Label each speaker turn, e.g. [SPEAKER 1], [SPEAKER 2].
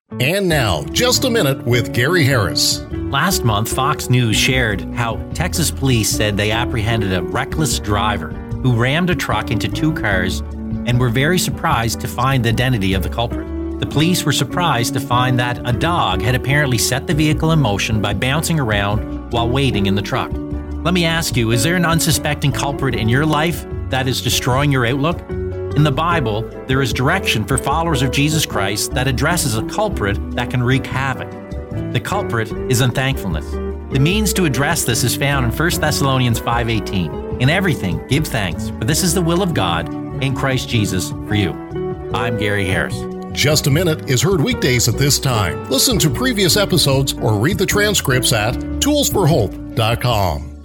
[SPEAKER 1] And now, Just a Minute with Gary Harris.
[SPEAKER 2] Last month, Fox News shared how Texas police said they apprehended a reckless driver who rammed a truck into two cars and were very surprised to find the identity of the culprit. The police were surprised to find that a dog had apparently set the vehicle in motion by bouncing around while waiting in the truck. Let me ask you, is there an unsuspecting culprit in your life that is destroying your outlook? In the Bible, there is direction for followers of Jesus Christ that addresses a culprit that can wreak havoc. The culprit is unthankfulness. The means to address this is found in 1 Thessalonians 5:18. In everything, give thanks, for this is the will of God in Christ Jesus for you. I'm Gary Harris.
[SPEAKER 1] Just a Minute is heard weekdays at this time. Listen to previous episodes or read the transcripts at toolsforhope.com.